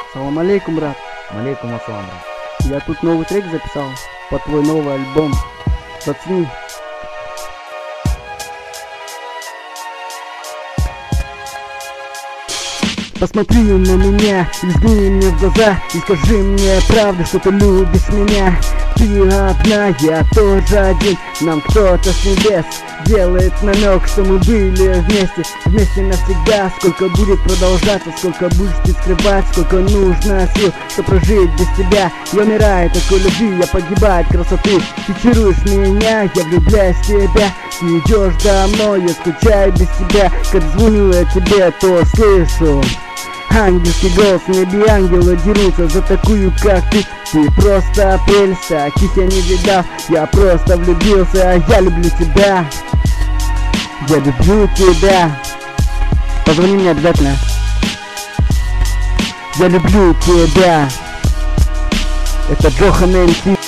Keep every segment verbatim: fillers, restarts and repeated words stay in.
Салам алейкум, брат. Алейкум ассалам, брат. Я тут новый трек записал под твой новый альбом. Зацени. Посмотри на меня, взгляни мне в глаза и скажи мне правду, что ты любишь меня. Ты одна, я тоже один. Нам кто-то с небес делает намек, что мы были вместе, вместе навсегда. Сколько будет продолжаться, сколько будешь ты скрывать, сколько нужно сил, чтобы прожить без тебя. Я умираю такой любви, я погибаю от красоты. Ты чаруешь меня, я влюбляюсь в тебя. Ты идешь домой, я скучаю без тебя. Когда звоню я тебе, то слышу ангельский голос, в небе ангелы дерутся за такую, как ты. Ты просто апрель, таких я не видал. Я просто влюбился, а я люблю тебя. Я люблю тебя. Позвони мне обязательно. Я люблю тебя. Это Джохан эм си.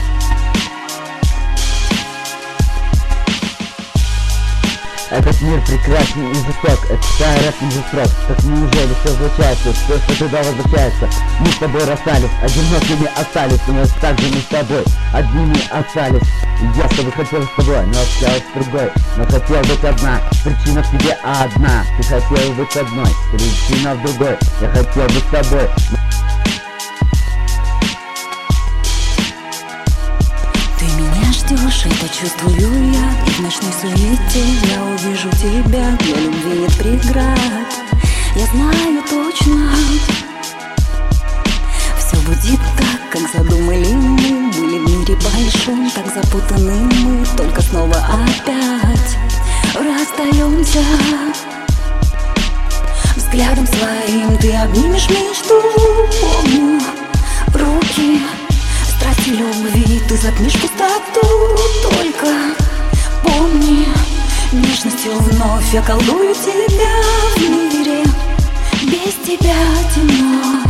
Этот мир прекрасен и жесток, это старый рэп не жесток. Так неужели все случается, все, что туда возвращается? Мы с тобой расстались, одинокими остались, но так же мы с тобой одними остались. Я с тобой хотел с тобой, но общалась с другой. Но хотел быть одна, причина в тебе одна. Ты хотел быть одной, причина в другой. Я хотел быть с тобой. Ждешь, это чувствую я. И в ночной суете я увижу тебя. Для любви нет преград, я знаю точно. Все будет так, как задумали мы. Были в мире большом, так запутаны мы. Только снова опять расстаемся. Взглядом своим ты обнимешь мечту. Помню руки страсти любви, ты затмишь пустоту. Только помни, нежностью вновь я колдую тебя в мире. Без тебя темно.